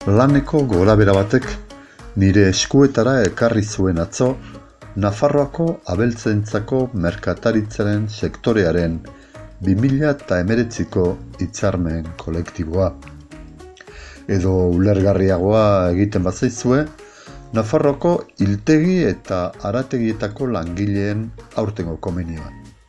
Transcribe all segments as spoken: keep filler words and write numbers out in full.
Laneko gorabehera batek nire eskuetara ekarri zuen atzo Nafarroako abeltzaintzako merkataritzaren sektorearen bi mila hemeretziko hitzarmen kolektiboa. Edo ulergarriagoa egiten bazaizue, Nafarroako hiltegi eta harategietako langileen aurtengo komenioa.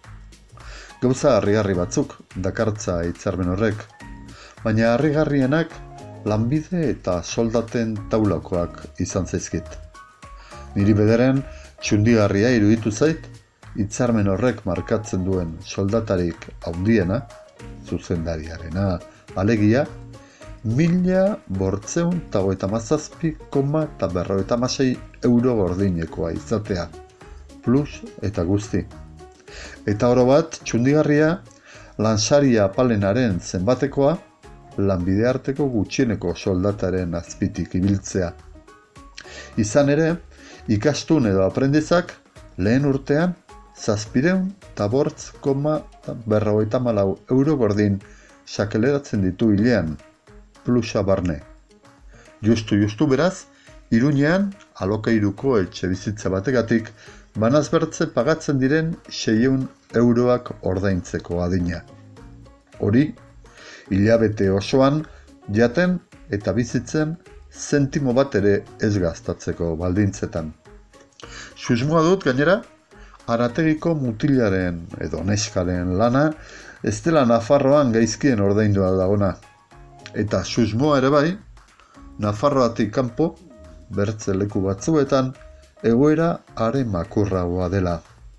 Gauza harrigarri batzuk dakartza hitzarmen horrek, baina harrigarrienak lanbide eta soldaten taulakoak izan zaizkit. Niri bederen txundigarria iruditu zait, hitzarmen horrek markatzen duen soldatarik handiena, zuzendariarena alegia, mila bortzeun eta hogeita hamazazpi koma eta berrogeita hamasei euro gordinekoa izatea, plus eta guzti. Eta oro bat, txundigarria, lansaria apalenaren zenbatekoa, lanbide arteko gutxieneko soldataren azpitik ibiltzea. Izan ere, ikastun edo aprendizak lehen urtean zazpireun eta bortz koma berrogeita hamalau euro gordin sakeleratzen ditu hilean, plusa barne. Justu-justu beraz, Iruñean alokairuko etxe bizitza bategatik banazbertze pagatzen diren seiehun euroak ordaintzeko adina. Hori, hilabete osoan jaten eta bizitzen zentimo bat ere ez gaztatzeko baldintzetan. Susmoa dut gainera, harategiko mutilaren edo neskaren lana ez dela Nafarroan gaizkien ordaindua dagona. Eta susmoa ere bai, Nafarroatik kanpo, bertze leku batzuetan, egoera are makurragoa dela.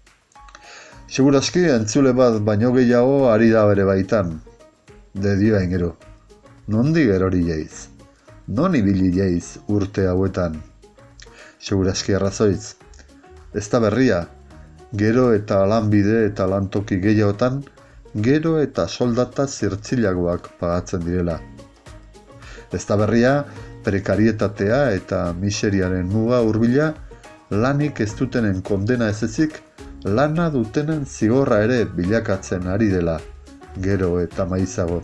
Segurazki entzule bat baino gehiago ari da bere baitan. De dio engero, nondi gerori jaiz, non ibili jaiz urte hauetan. Segurazki arrazoiz, ez da berria, gero eta lanbide eta lantoki gehiagotan, gero eta soldata zirtzilagoak pagatzen direla. Ez da berria, prekarietatea eta miseriaren muga hurbila, lanik ez dutenen kondena ez ezik, lana dutenen zigorra ere bilakatzen ari dela, gero eta maizago.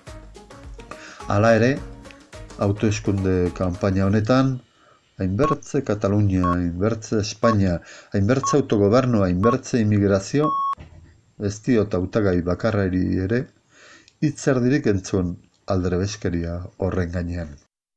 Hala ere, hauteskunde kanpaina honetan, hainbertze Katalunia, hainbertze Espainia, hainbertze autogobernu, hainbertze immigrazio, ez diot hautagai bakarrari ere, hitz erdirik entzun aldrebeskeria horren gainean.